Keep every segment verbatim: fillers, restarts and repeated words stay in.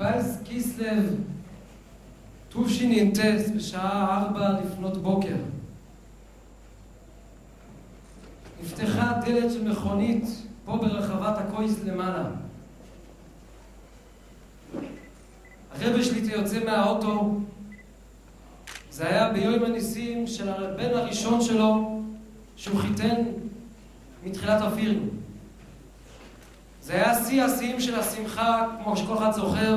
בייס קיסלב תשנ"ט בשעה ארבע לפנות בוקר. נפתחה דלת של מכונית פה ברחבת הקויס למעלה. הרב שלי יוצא מהאוטו. זה היה ביום הניסים של הבן הראשון שלו שהוא חיתן מתחילת אפילו. זה היה שיא השיאים של השמחה, כמו שכל אחד זוכר.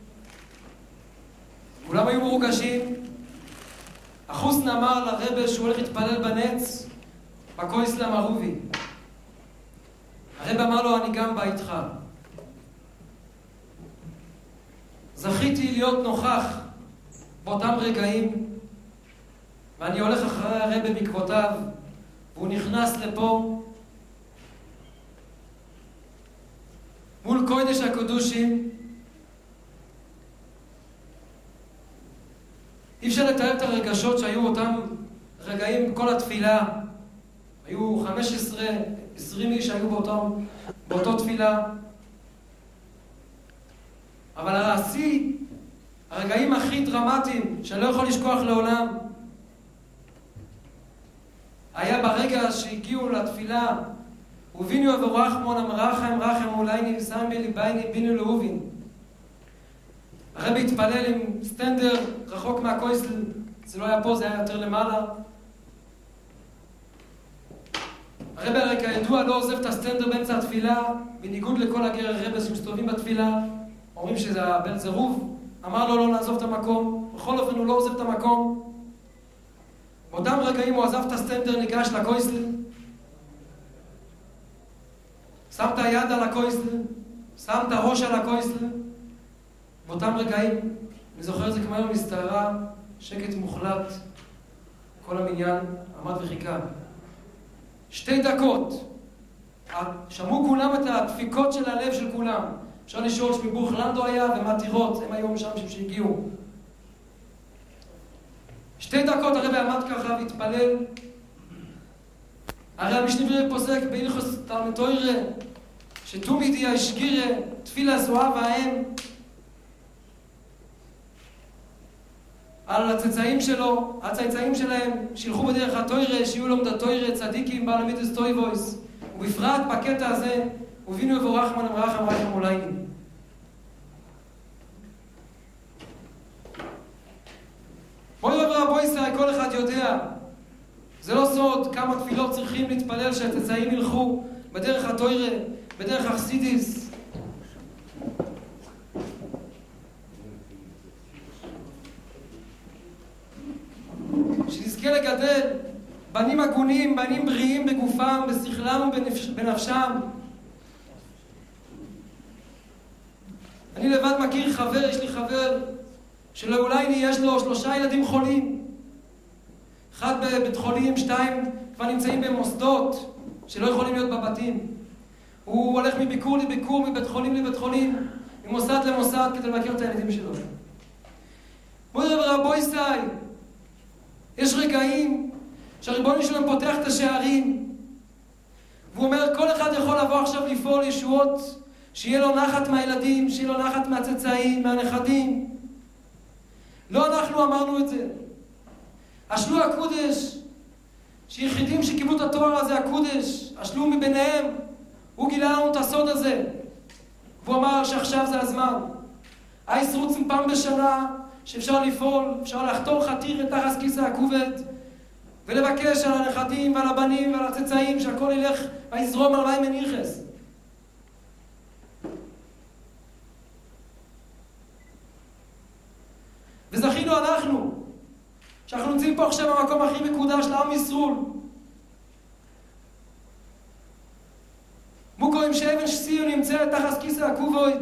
כולם היו מרוגשים. החוסן אמר לרב שהוא הולך להתפלל בנץ בקויסלם הרובי. הרב אמר לו, אני גם בא איתך. זכיתי להיות נוכח באותם רגעים, ואני הולך אחרי הרב בעקבותיו, והוא נכנס לפה מול קודש הקודושים. אי אפשר לתאר את הרגשות שהיו אותם רגעים בכל התפילה. היו חמש עשרה עשרים איש שהיו באותו, באותו תפילה. אבל השיא, הרגעים הכי דרמטיים שאני לא יכול לשכוח לעולם, היה ברגע שהגיעו לתפילה, ובינו ורחמון אמרחם רחם אולייני ושמי ליבייני בינו לאובין. הרב התפלל עם סטנדר רחוק מהקויסל, זה לא היה פה, זה היה יותר למעלה. הרב הרי כידוע לא עוזב את הסטנדר באמצע התפילה, בניגוד לכל הגר הרב שמסתובבים בתפילה, אומרים שזה הבן זרוב, אמר לו לא לעזוב את המקום, בכל אופן הוא לא עוזב את המקום. באותם רגעים הוא עזב את הסטנדר, ניגש לקויסל, שם את היד על הקויסל, שם את הראש על הקויסל. באותם רגעים, אני זוכר את זה כמו היום מסתערה, שקט מוחלט, כל המניין עמד וחיכה. שתי דקות, שמעו כולם את הדפיקות של הלב של כולם. אפשר לשאול שמיבוך לנדו היה ומתירות, הם היו משם שהגיעו. שתי דקות הרב עמד ככה והתפלל. הרי המשנה פוסק בהלכות תלמוד תורה שתומידי השגירה תפילה זוהה והאם על הצאצאים שלו, הצאצאים שלהם שילכו בדרך התורה, שיהיו לומדי תורה, צדיקים, בעל אמיתוס טויבויס, ובפרט בקטע הזה, ובינו ורחמן אמרחם רחם אולייני. בואי רב רבוי ישראל, כל אחד יודע, זה לא סוד כמה תפילות צריכים להתפלל שהצאצאים ילכו בדרך התורה, בדרך החסידיס. שנזכה לגדל בנים הגונים, בנים בריאים בגופם, בשכלם ובנפשם. אני לבד מכיר חבר, יש לי חבר שלאולי יש לו שלושה ילדים חולים. אחד בבית חולים, שתיים כבר נמצאים במוסדות שלא יכולים להיות בבתים. הוא הולך מביקור לביקור, מבית חולים לבית חולים, ממוסד למוסד כדי לבקר את הילדים שלו. בואי רב רבוי ישראל, יש רגעים שהריבונו שלהם פותח את השערים והוא אומר כל אחד יכול לבוא עכשיו לפעול ישועות, שיהיה לו נחת מהילדים, שיהיה לו נחת מהצאצאים, מהנכדים. לא אנחנו אמרנו את זה. השלו הקודש, שיחידים שקיבלו את התואר הזה, הקודש, השלו מביניהם, הוא גילה לנו את הסוד הזה. והוא אמר שעכשיו זה הזמן. אייס רוצים פעם בשנה שאפשר לפעול, אפשר לחתור חתיר תחת כיסא הכובד ולבקש על הנכדים ועל הבנים ועל הצאצאים שהכל ילך ויזרום על מים מניחס. וזכינו אנחנו שאנחנו נמצאים פה עכשיו במקום הכי מקודש לעם ישראל. מוקו עם שאבן שסיו נמצאת תחת כיסא הכובד.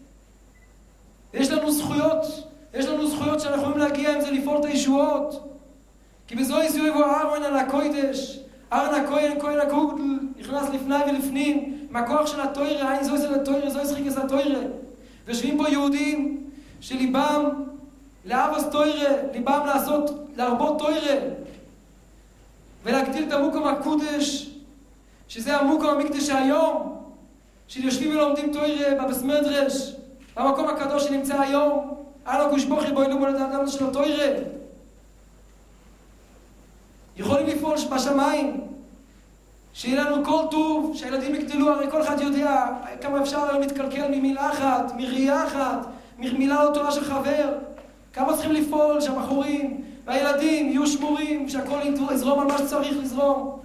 יש לנו זכויות, יש לנו זכויות שאנחנו יכולים להגיע עם זה לפעול את הישועות. כי בזו יזוי בו ארון על הקוידש, ארון הכהן, כהן הגודל, נכנס לפני ולפנים, מהכוח של התוירה, אין זוי זה לתוירה, זוי שחיקס לתוירה. ויושבים פה יהודים שליבם לאבוס תוירה, ליבם לעשות, להרבות תוירה, ולהגדיל את המוקום הקודש, שזה המוקום המקדש היום, של יושבים ולומדים תוירה בבס מדרש, במקום הקדוש שנמצא היום, אנו גושבוכי בו אילו בולד האדם של אותו ירד. יכולים לפעול בשמיים, שיהיה לנו כל טוב, שהילדים יגדלו, הרי כל אחד יודע כמה אפשר היום להתקלקל ממילה אחת, מראייה אחת, ממילה לא טובה של חבר. כמה צריכים לפעול שהבחורים והילדים יהיו שמורים, שהכל יזרום על מה שצריך לזרום.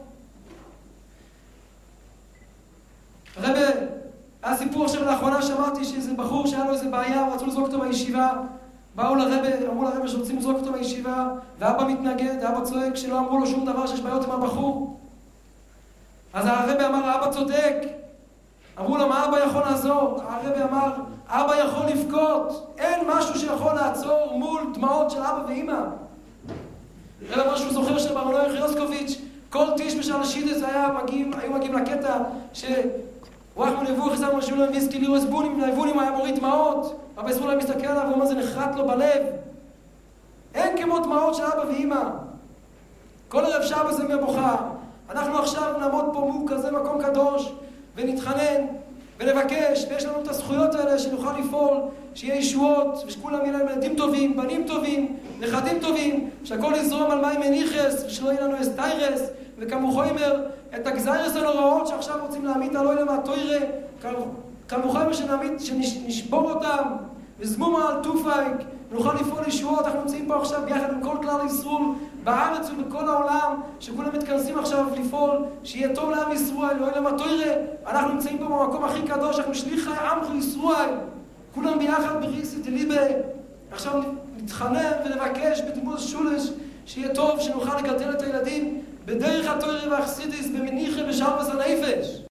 רבי, היה סיפור עכשיו לאחרונה, שמעתי שאיזה בחור שהיה לו איזה בעיה, רצו לזרוק אותו מהישיבה, באו לרבי, אמרו לרבי שרוצים לזרוק אותו מהישיבה, ואבא מתנגד, אבא צועק שלא אמרו לו שום דבר שיש בעיות עם הבחור. אז הרבי אמר, האבא צודק. אמרו לו, מה אבא יכול לעזור? הרבי אמר, אבא יכול לבכות. אין משהו שיכול לעצור מול דמעות של אבא ואמא. רבי אמר שהוא זוכר שברנוי חיוסקוביץ' כל טיש בשל השידס היה מגיעים, היו מגיעים לקטע שוואחמו נבוא חסר משהו להם ויסקי לירו הסבונים, והאבונים היה מוריד דמעות. רבי אסרו להם מסתכל עליו ואומר, זה נחרט לו בלב. אין כמו דמעות של אבא ואמא. כל ערב שבת זה מבוכה. אנחנו עכשיו נעמוד פה מול כזה מקום קדוש ונתחנן ונבקש, ויש לנו את הזכויות האלה שנוכל לפעול, שיהיה ישועות ושכולם יהיו להם ילדים טובים, בנים טובים, נכדים טובים, שהכל יזרום על מים מניחס ושלא יהיה לנו אסטיירס, וכמוכוימר את הגזיירס הנוראות שעכשיו רוצים להעמיד על אוהלה מהתוירה, כמוכימר שנשבור אותם וזמומה על תופייק ונוכל לפעול ישועות. אנחנו נמצאים פה עכשיו ביחד עם כל כלל ישראל בארץ ובכל העולם, שכולם מתכנסים עכשיו לפעול שיהיה טוב לעם ישראל, לא אלמה תוירה. אנחנו נמצאים פה במקום הכי קדוש, אנחנו שליחי עם ישראל, כולם ביחד בריסי דליבה. עכשיו נתחנן ונבקש בדמות שולש שיהיה טוב, שנוכל לגדל את הילדים בדרך התוירה והחסידיס במניחה ושלווה הנפש.